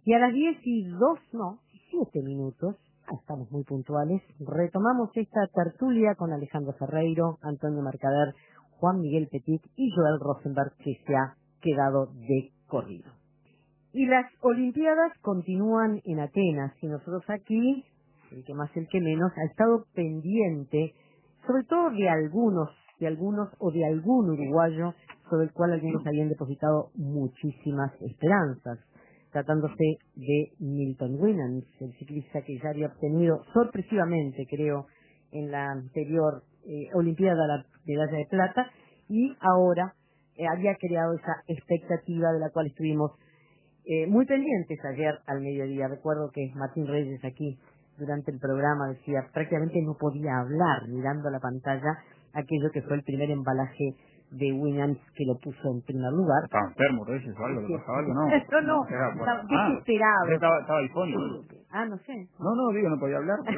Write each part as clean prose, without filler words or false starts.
Y a las 7 minutos, estamos muy puntuales, retomamos esta tertulia con Alejandro Ferreiro, Antonio Mercader, Juan Miguel Petit y Joel Rosenberg, que se ha quedado de corrido. Y las Olimpiadas continúan en Atenas, y nosotros aquí, el que más, el que menos, ha estado pendiente, sobre todo de algunos o de algún uruguayo, sobre el cual algunos habían depositado muchísimas esperanzas, tratándose de Milton Winans, el ciclista que ya había obtenido sorpresivamente, creo, en la anterior Olimpiada la medalla de plata, y ahora había creado esa expectativa de la cual estuvimos muy pendientes ayer al mediodía. Recuerdo que Martín Reyes aquí durante el programa decía, prácticamente no podía hablar mirando la pantalla aquello que fue el primer embalaje de Winans, que lo puso en primer lugar. ¿Estaba enfermo, Reyes, o algo? ¿Le pasaba algo? No. No, estaba desesperado. Estaba al fondo. No sé. No, digo, no podía hablar.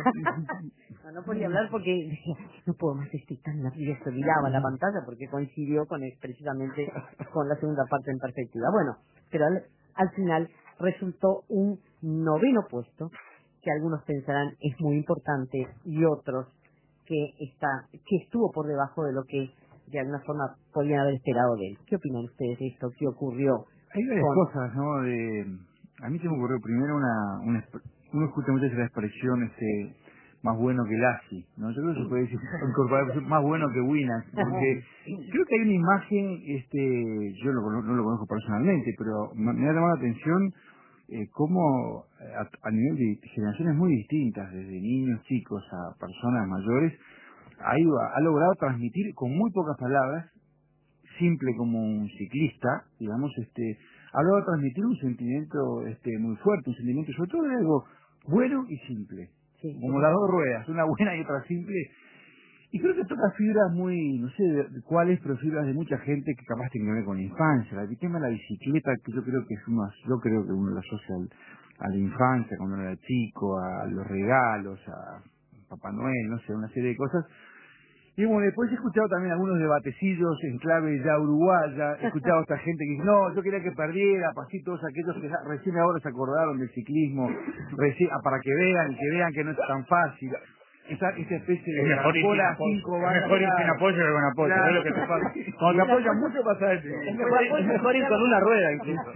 No podía hablar porque no puedo más, estoy tan nervioso. Miraba la pantalla porque coincidió con precisamente con la segunda parte en perspectiva. Bueno, pero al final resultó un 9º puesto, que algunos pensarán es muy importante, y otros que estuvo por debajo de lo que de alguna forma podían haber esperado de él. ¿Qué opinan ustedes de esto? ¿Qué ocurrió? Hay varias cosas, ¿no? A mí se me ocurrió primero uno escucha muchas veces la expresión más bueno que Lassi, ¿no? Yo creo que se puede decir incorporar más bueno que Winans, porque creo que hay una imagen, yo no lo conozco personalmente, pero me ha llamado la atención cómo a nivel de generaciones muy distintas, desde niños chicos a personas mayores, ha logrado transmitir con muy pocas palabras, simple como un ciclista, digamos, ha logrado transmitir un sentimiento muy fuerte, un sentimiento sobre todo de algo bueno y simple, como las dos ruedas, una buena y otra simple. Y creo que toca fibras muy, no sé de cuáles, pero fibras de mucha gente que capaz tiene que ver con la infancia. El tema de la bicicleta, que yo creo que uno lo asocia a la infancia, cuando uno era chico, a los regalos, a Papá Noel, no sé, una serie de cosas. Y bueno, después he escuchado también algunos debatecillos en clave ya uruguaya, he escuchado a esta gente que dice, no, yo quería que perdiera, así todos aquellos que recién ahora se acordaron del ciclismo, para que vean que no es tan fácil. Esa especie de cola 5 es mejor ir sin apoyo que con apoyo, claro. Es lo que te pasa. Cuando te apoyan mucho pasa eso. Es mejor ir con una rueda incluso.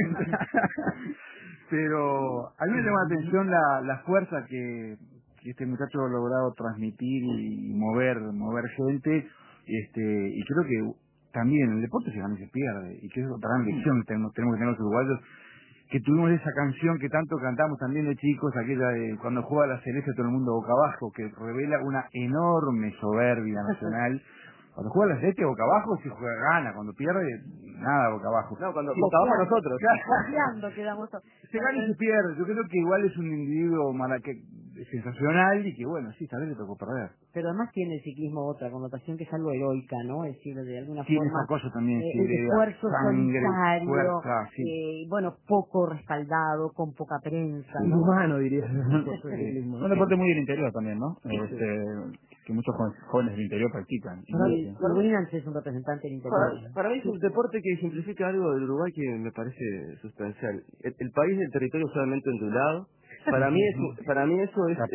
Pero a mí me llama la atención la fuerza que este muchacho ha logrado transmitir y mover gente, y creo que también el deporte se gana y se pierde, y que es otra gran lección que tenemos que tener los uruguayos, que tuvimos esa canción que tanto cantamos también de chicos, aquella de cuando juega la Celeste todo el mundo boca abajo, que revela una enorme soberbia nacional. Cuando juega la Celeste boca abajo, si juega gana, cuando pierde, nada boca abajo. No, cuando boca abajo nosotros. Quedamos. Se gana y se pierde. Yo creo que igual es un individuo sensacional y que bueno, sí, tal vez le tocó perder. Pero además tiene el ciclismo otra connotación que es algo heroica, ¿no? Es decir, de alguna tiene forma esa cosa también, el esfuerzo sangre, solitario, fuerza, bueno, poco respaldado, con poca prensa, ¿no? Inhumano, diría. Un deporte muy del interior también, ¿no? Que muchos jóvenes del interior practican. Winans es un representante del interior. Para mí es un deporte que simplifica algo del Uruguay que me parece sustancial. El país del territorio solamente ondulado. Para mí eso es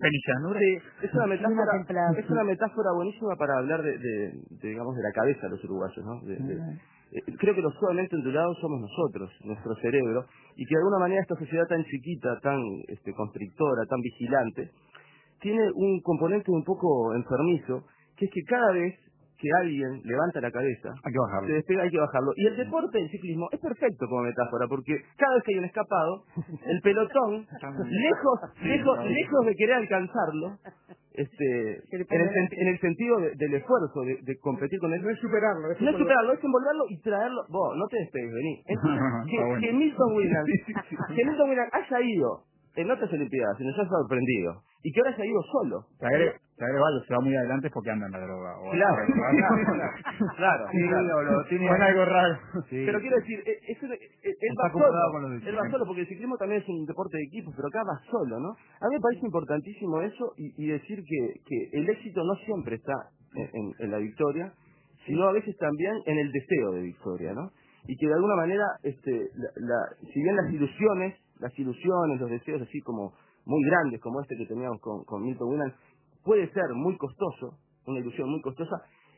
una metáfora buenísima para hablar digamos de la cabeza de los uruguayos, ¿no? Creo que los suavemente ondulados somos nosotros, nuestro cerebro, y que de alguna manera esta sociedad tan chiquita, tan constrictora, tan vigilante, tiene un componente un poco enfermizo, que es que cada vez que alguien levanta la cabeza, hay que bajarlo. Se despega, hay que bajarlo. Y el deporte del ciclismo es perfecto como metáfora, porque cada vez que hay un escapado, el pelotón, lejos de querer alcanzarlo, en el sentido del esfuerzo, de competir con él. No es superarlo, es envolverlo y traerlo. Vos, no te despegues, vení. Que Milton Winans haya ido en otras Olimpiadas, y nos ha sorprendido, y que ahora se ha ido solo. Te agrego algo, se va muy adelante porque anda en la droga. Claro. Tiene algo raro. Sí. Pero quiero decir, él va solo, porque el ciclismo también es un deporte de equipo, pero acá va solo, ¿no? A mí me parece importantísimo eso, y decir que el éxito no siempre está en la victoria, sino a veces también en el deseo de victoria, ¿no? Y que de alguna manera, si bien las ilusiones las ilusiones, los deseos así como muy grandes, como este que teníamos con Milton Winans, puede ser muy costoso, una ilusión muy costosa.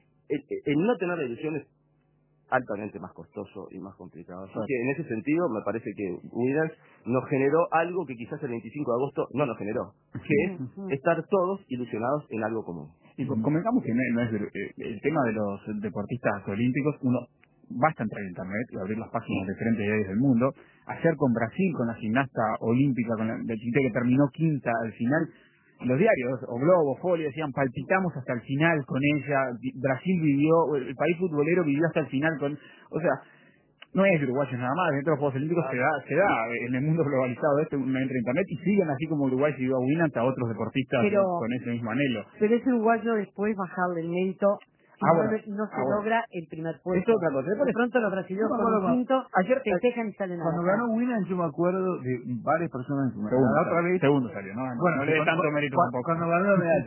El no tener la ilusión es altamente más costoso y más complicado. Así que en ese sentido me parece que Winans nos generó algo que quizás el 25 de agosto no nos generó, que es estar todos ilusionados en algo común. Y comentamos que no es el tema de los deportistas olímpicos. Uno basta entrar en internet y abrir las páginas de diferentes diarios del mundo, hacer con Brasil, con la gimnasta olímpica, con la de Chile que terminó quinta al final. Los diarios, o Globo, Folio, decían, palpitamos hasta el final con ella, Brasil vivió, el país futbolero vivió hasta el final con... O sea, no es uruguayos nada más, dentro de los Juegos Olímpicos se da en el mundo globalizado uno entra en internet y siguen así como Uruguay siguió a Winans a otros deportistas con ese mismo anhelo. Pero ese uruguayo después bajarle el mérito no se logra el primer puesto. Es otra cosa. De pronto los brasileños con un quinto festejan y salen a cuando ganó Winans yo me acuerdo de varias personas en su medalla. Segundo salió, ¿no? Bueno, no le dé tanto mérito tampoco. Cuando ganó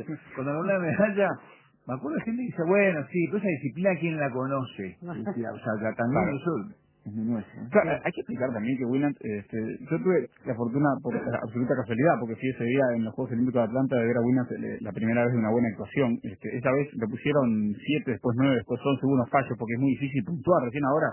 la medalla, me acuerdo de gente que dice, bueno, sí, pero esa disciplina, ¿quién la conoce? O sea, también eso es muy nuestro. Claro, hay que explicar también que Winans, yo tuve la fortuna, por absoluta casualidad, porque fui ese día en los Juegos Olímpicos de Atlanta de ver a Winans la primera vez de una buena actuación. Esa vez le pusieron 7, después 9, después 11 unos fallos, porque es muy difícil puntuar. Recién ahora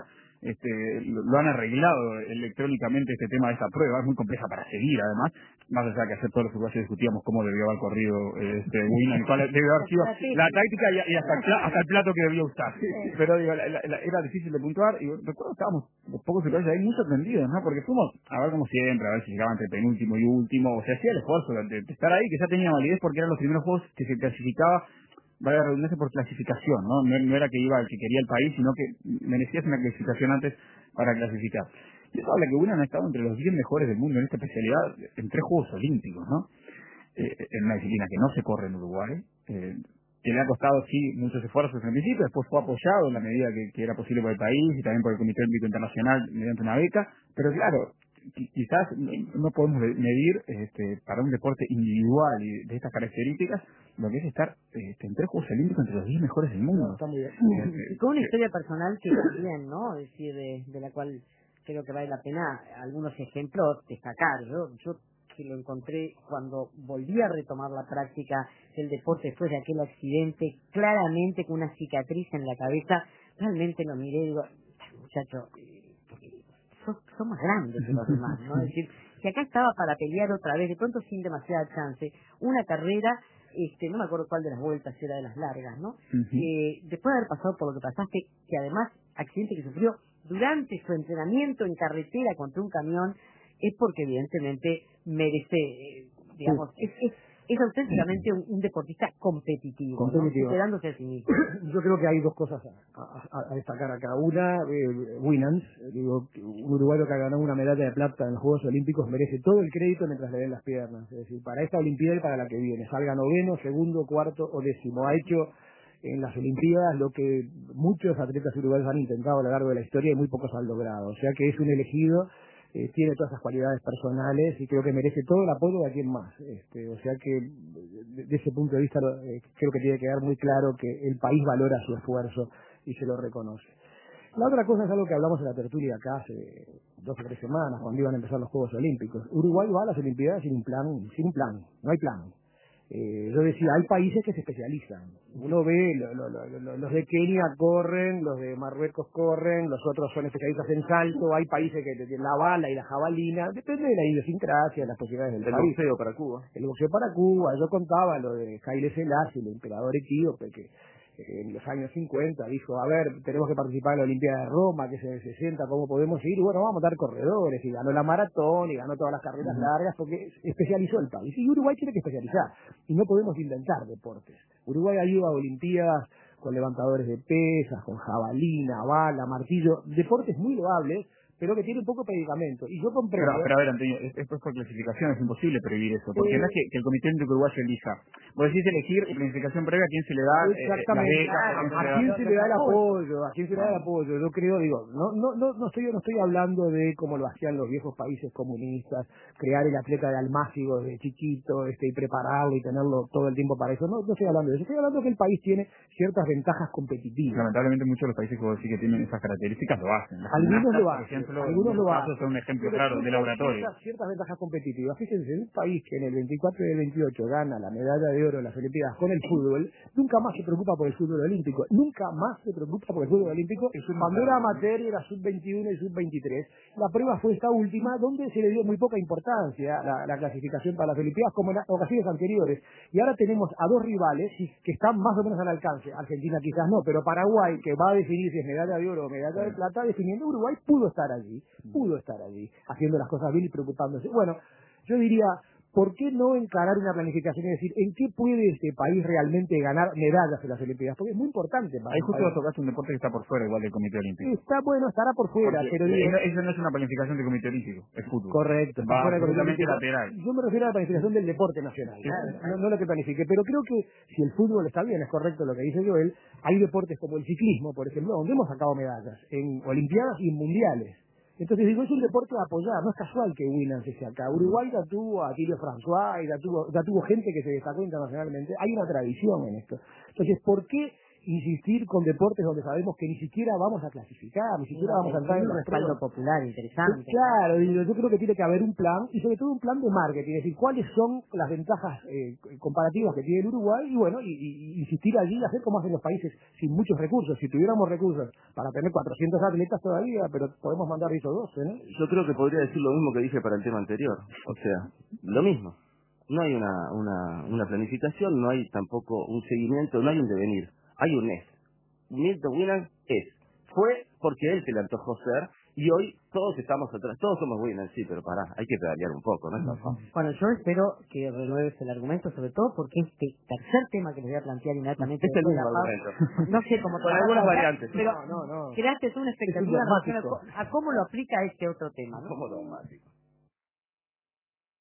lo han arreglado electrónicamente este tema de esta prueba, es muy compleja para seguir además, más allá que hacer todos los uruguayos discutíamos cómo debió haber corrido Winans, cuál debió haber sido la táctica y hasta el plato que debió usar. Pero digo, era difícil de puntuar y recuerdo estábamos los pocos uruguayos ahí muy sorprendidos, ¿no? Porque fuimos a ver como siempre, a ver si llegaban entre penúltimo y último, o se hacía el esfuerzo de estar ahí, que ya tenía validez porque eran los primeros juegos que se clasificaba, vaya a redundarse, por clasificación, ¿no? No era que iba el que quería el país, sino que merecías una clasificación antes para clasificar. Y eso habla que Winans ha estado entre los 10 mejores del mundo en esta especialidad en 3 Juegos Olímpicos, ¿no? En una disciplina que no se corre en Uruguay, que le ha costado, sí, muchos esfuerzos en el principio, después fue apoyado en la medida que era posible por el país y también por el Comité Olímpico Internacional mediante una beca, pero claro, quizás no podemos medir para un deporte individual y de estas características lo que es estar en 3 Juegos Olímpicos entre los 10 mejores del mundo. Está muy bien. Y con una historia personal que también, ¿no? Es decir, de la cual creo que vale la pena algunos ejemplos destacar. Yo que lo encontré cuando volví a retomar la práctica del deporte después de aquel accidente, claramente con una cicatriz en la cabeza, realmente lo miré y digo, muchacho, son más grandes que los demás, ¿no? Es decir, si acá estaba para pelear otra vez, de pronto sin demasiada chance, una carrera, no me acuerdo cuál de las vueltas era de las largas, ¿no? Después de haber pasado por lo que pasaste, que además, accidente que sufrió durante su entrenamiento en carretera contra un camión, es porque evidentemente merece, digamos, es auténticamente un deportista competitivo, ¿no? Superándose a sí mismo. Yo creo que hay dos cosas a destacar acá. Una, Winans, digo, un uruguayo que ha ganado una medalla de plata en los Juegos Olímpicos merece todo el crédito mientras le den las piernas. Es decir, para esta Olimpiada y para la que viene, salga noveno, segundo, cuarto o décimo. Ha hecho en las Olimpiadas lo que muchos atletas uruguayos han intentado a lo largo de la historia y muy pocos han logrado. O sea que es un elegido, tiene todas esas cualidades personales y creo que merece todo el apoyo de quien más. O sea que de ese punto de vista creo que tiene que quedar muy claro que el país valora su esfuerzo y se lo reconoce. La otra cosa es algo que hablamos en la tertulia acá hace 2 o 3 semanas, cuando iban a empezar los Juegos Olímpicos. Uruguay va a las Olimpiadas sin un plan, no hay plan. Yo decía, hay países que se especializan. Uno ve, los de Kenia corren, los de Marruecos corren, los otros son especialistas en salto, hay países que tienen la bala y la jabalina, depende de la idiosincrasia, de las posibilidades del país. El boxeo para Cuba. El boxeo para Cuba, yo contaba lo de Haile Selassie, el emperador etíope, que en los años 50 dijo, a ver, tenemos que participar en la Olimpiada de Roma, que es en el 60, ¿cómo podemos ir? Y bueno, vamos a dar corredores, y ganó la maratón, y ganó todas las carreras largas, porque especializó el país. Y Uruguay tiene que especializar, y no podemos inventar deportes. Uruguay ha ido a Olimpiadas con levantadores de pesas, con jabalina, bala, martillo, deportes muy loables, pero que tiene un poco de predicamento. Y yo comprendo... Pero a ver, Antonio, es por clasificación, es imposible prever eso, porque no es que el Comité Olímpico Uruguayo elija. Vos decís elegir en planificación previa a quién se le da la beca, a quién se le da el apoyo, a quién se le da el apoyo. Yo creo, digo, no estoy hablando de como lo hacían los viejos países comunistas, crear el atleta de Almácigo de chiquito, y prepararlo y tenerlo todo el tiempo para eso. No estoy hablando de eso, estoy hablando que el país tiene ciertas ventajas competitivas. Lamentablemente muchos de los países que vos decís que tienen esas características lo hacen. Algunos lo hacen. algunos lo hacen. Es un ejemplo claro de laboratorio. Ciertas ventajas competitivas. Fíjense, en un país que en el 24 y el 28 gana la medalla de oro en las Olimpiadas con el fútbol, nunca más se preocupa por el fútbol olímpico. Nunca más se preocupa por el fútbol olímpico. Cuando era amateur era sub-21 y sub-23. La prueba fue esta última, donde se le dio muy poca importancia la clasificación para las Olimpiadas, como en ocasiones anteriores. Y ahora tenemos a dos rivales que están más o menos al alcance. Argentina quizás no, pero Paraguay, que va a definir si es medalla de oro o medalla de plata, definiendo. Uruguay pudo estar allí, haciendo las cosas bien y preocupándose. Bueno, yo diría, ¿por qué no encarar una planificación y decir en qué puede este país realmente ganar medallas en las Olimpiadas? Porque es muy importante. Ahí justo tocaste un deporte que está por fuera igual del Comité Olímpico. Estará por fuera, porque pero digo, eso no es una planificación del Comité Olímpico, es fútbol. Correcto, está fuera del Comité Olímpico. Lateral. Yo me refiero a la planificación del deporte nacional, no lo que planifique, pero creo que si el fútbol está bien, es correcto lo que dice Joel, hay deportes como el ciclismo, por ejemplo, donde hemos sacado medallas en Olimpiadas y en Mundiales. Entonces digo, es un deporte a apoyar, no es casual que Winans esté acá. Uruguay ya tuvo a Tilio François, ya tuvo gente que se destacó internacionalmente. Hay una tradición en esto. Entonces, ¿por qué insistir con deportes donde sabemos que ni siquiera vamos a clasificar, ni siquiera vamos a entrar en un respaldo popular interesante? Claro, yo creo que tiene que haber un plan, y sobre todo un plan de marketing, es decir, cuáles son las ventajas comparativas que tiene el Uruguay, y bueno, y insistir allí, hacer como hacen los países sin muchos recursos. Si tuviéramos recursos para tener 400 atletas todavía, pero podemos mandar esos 12, ¿no? Yo creo que podría decir lo mismo que dije para el tema anterior, o sea, lo mismo. No hay una planificación, no hay tampoco un seguimiento, no hay un devenir. Hay un es. Milton Winans fue porque él se le antojó ser, y hoy todos estamos atrás, todos somos Winans, sí, pero pará, hay que pedalear un poco, ¿no es tan fácil? Bueno, yo espero que renueves el argumento, sobre todo porque este tercer tema que les voy a plantear inmediatamente... Es el mismo argumento. No sé cómo... Con algunas variantes. Pero creaste una expectativa en relación a cómo lo aplica este otro tema, ¿no? Como dogmático.